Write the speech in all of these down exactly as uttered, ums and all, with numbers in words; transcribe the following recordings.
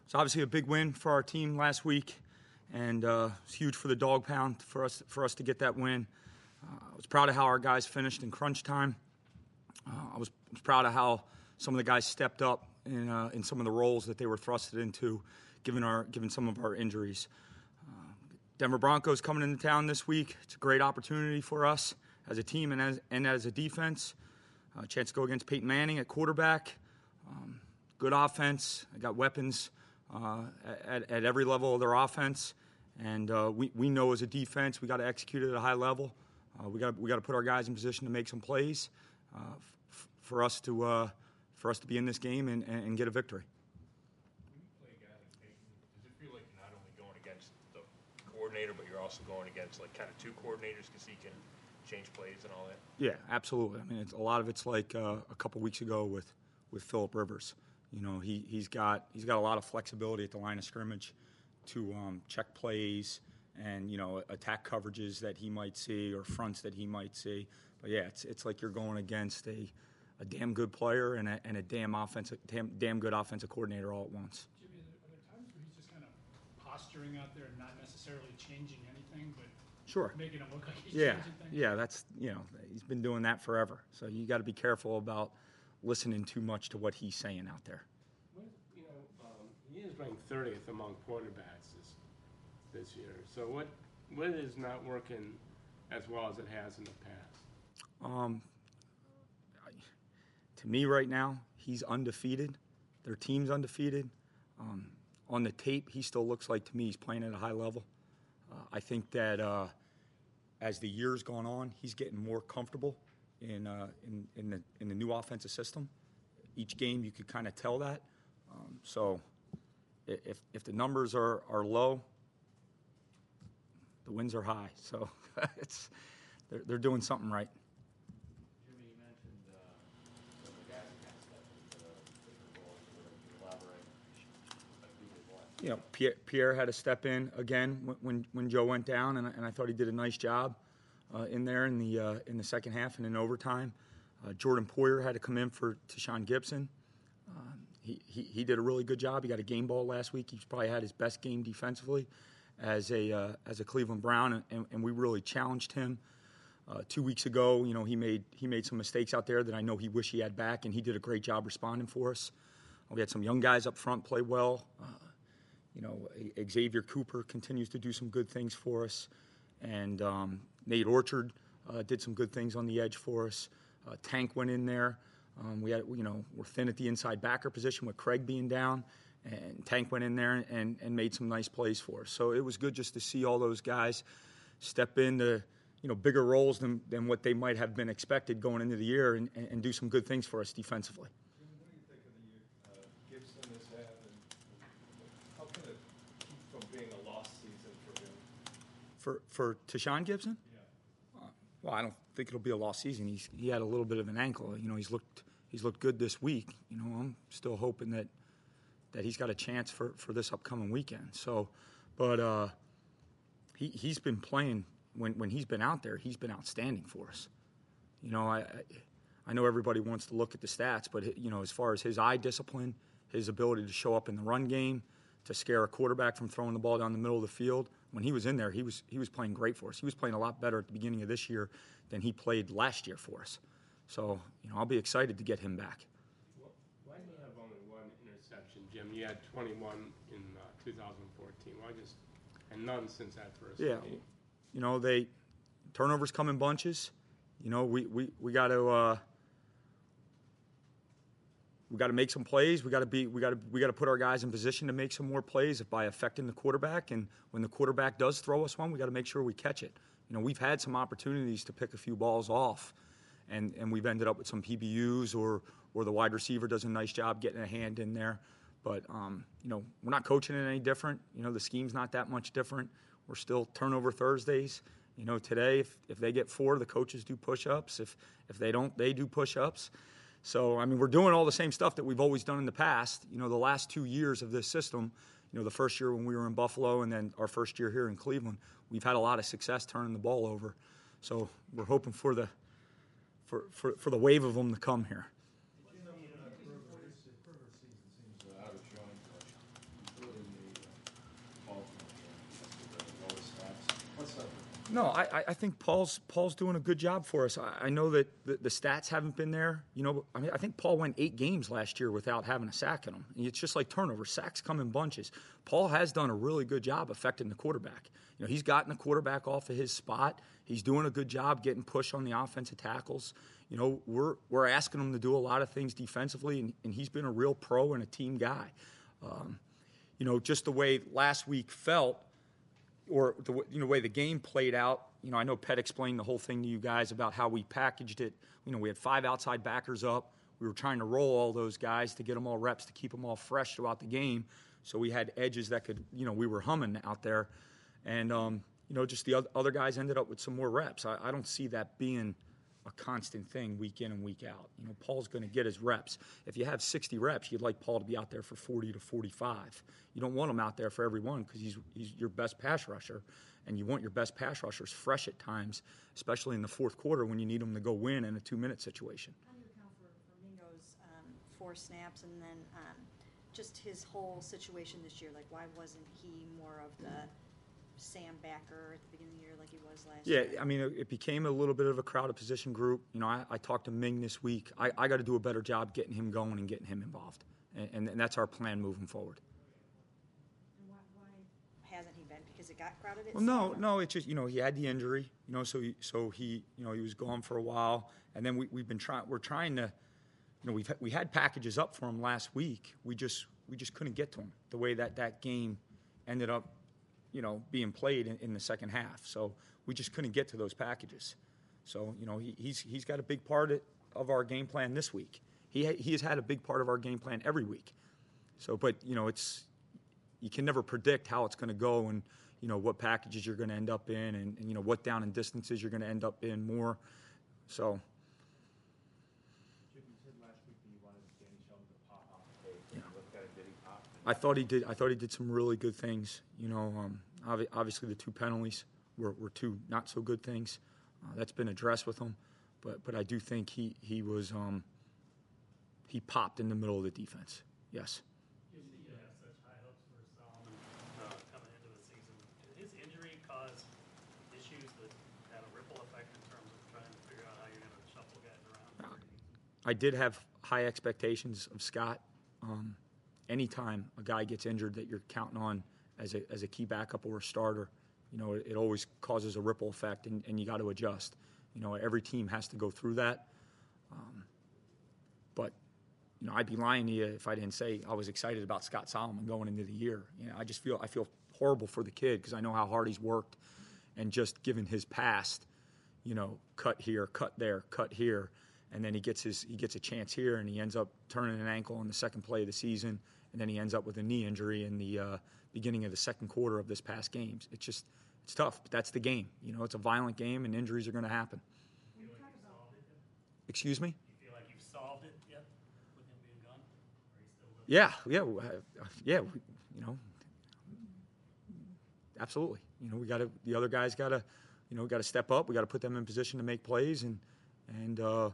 It's obviously a big win for our team last week, and uh, it's huge for the dog pound for us for us to get that win. Uh, I was proud of how our guys finished in crunch time. Uh, I was, was proud of how some of the guys stepped up in uh, in some of the roles that they were thrusted into, given our given some of our injuries. Uh, Denver Broncos coming into town this week. It's a great opportunity for us as a team and as and as a defense. A chance to go against Peyton Manning at quarterback. Um, good offense. I got weapons uh, at, at every level of their offense, and uh, we we know as a defense we got to execute it at a high level. Uh, we got we got to put our guys in position to make some plays uh, f- for us to uh, for us to be in this game and, and get a victory. When you play a guy like Peyton, does it feel like you're not only going against the coordinator, but you're also going against like kind of two coordinators because he can change plays and all that? Yeah, absolutely. I mean, it's, a lot of it's like uh, a couple weeks ago with, with Phillip Rivers. You know, he he's got he's got a lot of flexibility at the line of scrimmage to um, check plays and you know attack coverages that he might see or fronts that he might see. But yeah, it's it's like you're going against a, a damn good player and a, and a damn offensive damn, damn good offensive coordinator all at once. Jimmy, are there times where he's just kind of posturing out there and not necessarily changing anything, but Sure. making him look like he's Yeah, changing things? yeah, that's you know he's been doing that forever. So you got to be careful about listening too much to what he's saying out there. What, you know, um, he is ranked thirtieth among quarterbacks this this year. So what what is not working as well as it has in the past? Um, I, to me, right now, he's undefeated. Their team's undefeated. Um, on the tape, he still looks like to me he's playing at a high level. Uh, I think that uh, as the years gone on, he's getting more comfortable in uh, in in the in the new offensive system. Each game, you could kind of tell that. Um, so, if if the numbers are, are low, the wins are high. So, it's they're they're doing something right. Jimmy, you mentioned uh, some of the guys that kind of stepped into different roles. Could you elaborate? Like who did what? You know, Pierre, Pierre had to step in again when when, when Joe went down, and, and I thought he did a nice job uh, in there in the uh, in the second half and in overtime. Uh, Jordan Poyer had to come in for Tashawn Gibson. Um, he, he he did a really good job. He got a game ball last week. He's probably had his best game defensively as a uh, as a Cleveland Brown, and, and we really challenged him. Uh, two weeks ago, you know, he made he made some mistakes out there that I know he wish he had back, and he did a great job responding for us. We had some young guys up front play well. Uh, you know, Xavier Cooper continues to do some good things for us, and um, Nate Orchard uh, did some good things on the edge for us. Uh, Tank went in there. Um, we had, you know, we're thin at the inside backer position with Craig being down, and Tank went in there and, and made some nice plays for us. So it was good just to see all those guys step into, you know, bigger roles than, than what they might have been expected going into the year and, and do some good things for us defensively. Jim, what do you think of the year uh, Gibson has had, and how can it keep from being a lost season for him? For for Tashawn Gibson? Yeah. Uh, well, I don't think it'll be a lost season. He's he had a little bit of an ankle. You know, he's looked he's looked good this week. You know, I'm still hoping that that he's got a chance for, for this upcoming weekend. So, but uh, he he's been playing when when he's been out there. He's been outstanding for us. You know, I I know everybody wants to look at the stats, but you know, as far as his eye discipline, his ability to show up in the run game, to scare a quarterback from throwing the ball down the middle of the field. When he was in there, he was he was playing great for us. He was playing a lot better at the beginning of this year than he played last year for us. So, you know, I'll be excited to get him back. Well, why do you have only one interception, Jim? You had twenty-one in uh, two thousand fourteen. Why just and none since that first Yeah, game? you know, they turnovers come in bunches. You know, we we, we got to uh, we got to make some plays. We got to be we got to we got to put our guys in position to make some more plays by affecting the quarterback. And when the quarterback does throw us one, we got to make sure we catch it. You know, we've had some opportunities to pick a few balls off, and, and we've ended up with some P B Us or or the wide receiver does a nice job getting a hand in there. But um, you know, we're not coaching it any different. You know, the scheme's not that much different. We're still turnover Thursdays. You know, today if, if they get four, the coaches do push-ups. If if they don't, they do push-ups. So, I mean, we're doing all the same stuff that we've always done in the past. You know, the last two years of this system, you know, the first year when we were in Buffalo and then our first year here in Cleveland, we've had a lot of success turning the ball over. So we're hoping for the for, for, for the wave of them to come here. You know, uh, Herbert, his, Herbert's season seems uh, out of showing for No, I, I- I think Paul's Paul's doing a good job for us. I, I know that the, the stats haven't been there. You know, I mean, I think Paul went eight games last year without having a sack in him. And it's just like turnovers. Sacks come in bunches. Paul has done a really good job affecting the quarterback. You know, he's gotten the quarterback off of his spot. He's doing a good job getting push on the offensive tackles. You know, we're we're asking him to do a lot of things defensively, and, and he's been a real pro and a team guy. Um, you know, just the way last week felt, or the w- you know way the game played out. You know, I know Pet explained the whole thing to you guys about how we packaged it. You know, we had five outside backers up. We were trying to roll all those guys to get them all reps, to keep them all fresh throughout the game. So we had edges that could, you know, we were humming out there. And, um, you know, just the oth- other guys ended up with some more reps. I, I don't see that being a constant thing week in and week out. You know, Paul's going to get his reps. If you have sixty reps, you'd like Paul to be out there for forty to forty-five. You don't want him out there for every one because he's, he's your best pass rusher. And you want your best pass rushers fresh at times, especially in the fourth quarter when you need them to go win in a two-minute situation. How do you account for, for Mingo's um, four snaps and then um, just his whole situation this year? Like, why wasn't he more of the Sam backer at the beginning of the year like he was last Yeah, year? I mean, it it became a little bit of a crowded position group. You know, I, I talked to Ming this week. I, I got to do a better job getting him going and getting him involved. And, and, and that's our plan moving forward. And why, why hasn't he been? Because it got crowded at Well, no, Sam? no, it's just, you know, he had the injury, you know, so he, so he, you know, he was gone for a while. And then we, we've been trying, we're trying to, you know, we've, we had packages up for him last week. We just, we just couldn't get to him the way that that game ended up, you know, being played in, in the second half. So we just couldn't get to those packages. So, you know, he, he's, he's got a big part of, of our game plan this week. He, ha- he has had a big part of our game plan every week. So, but, you know, it's, you can never predict how it's going to go and, you know, what packages you're going to end up in and, and, you know, what down and distances you're going to end up in more. So, Chip, you said last week that you wanted Danny Shelton to pop off the page. You looked at it, did he pop? I thought he did. I thought he did some really good things. You know, um, obvi- obviously the two penalties were, were two not so good things. Uh, that's been addressed with him, but but I do think he he was um, he popped in the middle of the defense. Yes. You see, you have such high hopes for Solomon uh, coming into the season. Did his injury cause issues that have a ripple effect in terms of trying to figure out how you're going to shuffle guys around? I did have high expectations of Scott. Um, anytime a guy gets injured that you're counting on as a as a key backup or a starter, you know, it, it always causes a ripple effect, and, and you got to adjust. You know, every team has to go through that. Um, but, you know, I'd be lying to you if I didn't say I was excited about Scott Solomon going into the year. You know, I just feel I feel horrible for the kid because I know how hard he's worked, and just given his past, you know, cut here, cut there, cut here, and then he gets his he gets a chance here, and he ends up turning an ankle in the second play of the season, and then he ends up with a knee injury in the uh, beginning of the second quarter of this past games. It's just it's tough, but that's the game. You know, it's a violent game, and injuries are going to happen. Do you feel like you've solved it yet? Excuse me? Do you feel like you've solved it yet with him being gone? Or are you still with Yeah, yeah, uh, yeah. we- You know, absolutely. You know, we got to. The other guys got to, you know, got to step up. We got to put them in position to make plays, and and uh,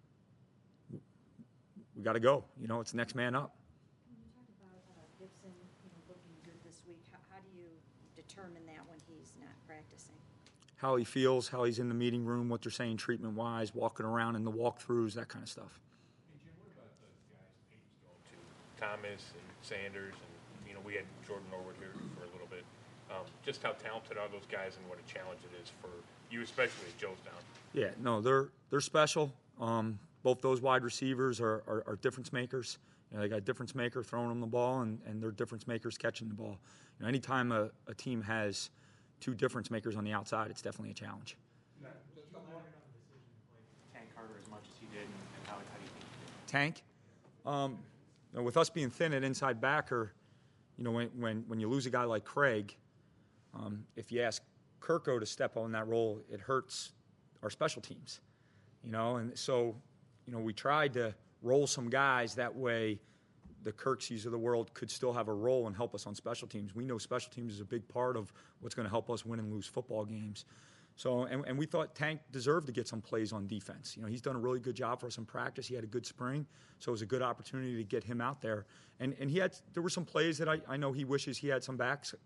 we got to go. You know, it's next man up. When you talked about uh, Gibson, you know, looking good this week, how, how do you determine that when he's not practicing? How he feels, how he's in the meeting room, what they're saying treatment-wise, walking around in the walkthroughs, that kind of stuff. Hey, Jim, what about the guys Peyton's going to? Thomas and Sanders, and, you know, we had Jordan Norwood here for a little bit. Um, just how talented are those guys and what a challenge it is for you, especially at Joe's down? Yeah, no, they're they're special. Um, both those wide receivers are, are, are difference makers. You know, they got a difference maker throwing them the ball, and, and they're difference makers catching the ball. You know, anytime a, a team has two difference makers on the outside, it's definitely a challenge. Tank Carter as much as he did, and and how, how do you think he did? Tank, um, you know, with us being thin at inside backer, you know, when when, when you lose a guy like Craig, um, if you ask Kirko to step on that role, it hurts our special teams. You know, and so, you know, we tried to roll some guys that way the Kirksies of the world could still have a role and help us on special teams. We know special teams is a big part of what's going to help us win and lose football games. So, and, and we thought Tank deserved to get some plays on defense. You know, he's done a really good job for us in practice. He had a good spring, so it was a good opportunity to get him out there. And and he had there were some plays that I, I know he wishes he had some backs,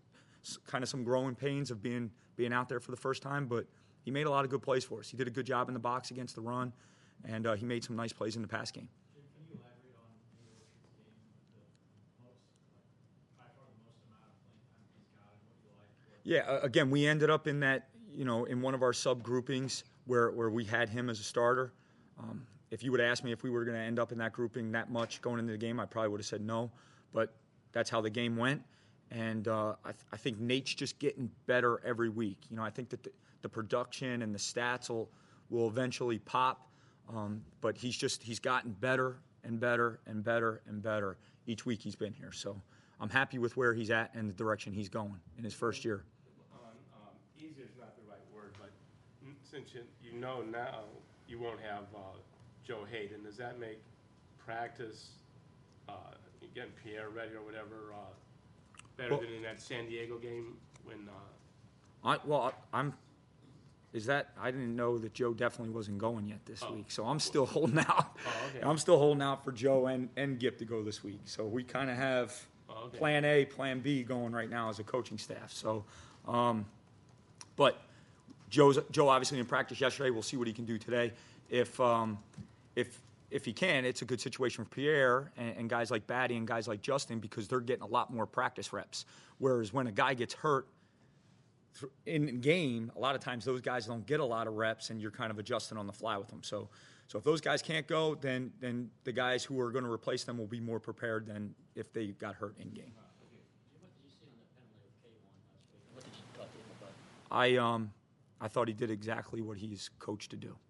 kind of some growing pains of being being out there for the first time, but he made a lot of good plays for us. He did a good job in the box against the run, and uh, he made some nice plays in the pass game. Jim, can you elaborate on Nate Orchard's game, the most, like, by far the most amount of playing time he's got, and what you like? Yeah, uh, again, we ended up in that, you know, in one of our sub groupings where, where we had him as a starter. Um, if you would have asked me if we were going to end up in that grouping that much going into the game, I probably would have said no. But that's how the game went. And uh, I, th- I think Nate's just getting better every week. You know, I think that the, the production and the stats will, will eventually pop. Um, but he's just he's gotten better and better and better and better each week he's been here. So I'm happy with where he's at and the direction he's going in his first year. On, um, easier is not the right word, but n- since you, you know now you won't have uh, Joe Hayden, does that make practice, uh, getting Pierre ready or whatever, uh, better Well- than in that San Diego game when, uh, I, well, I, I'm. Is that I didn't know that Joe definitely wasn't going yet this Oh. week, so I'm still holding out. Oh, okay. I'm still holding out for Joe and and Gip to go this week. So we kind of have Oh, okay. Plan A, Plan B going right now as a coaching staff. So, um, but Joe's Joe obviously in practice yesterday. We'll see what he can do today. If um, if if he can, it's a good situation for Pierre and, and guys like Batty and guys like Justin because they're getting a lot more practice reps. Whereas when a guy gets hurt in game, a lot of times those guys don't get a lot of reps, and you're kind of adjusting on the fly with them. So, so if those guys can't go, then then the guys who are going to replace them will be more prepared than if they got hurt in game. What did you see on that penalty with K one last week? What did you cut in the butt? I um I thought he did exactly what he's coached to do.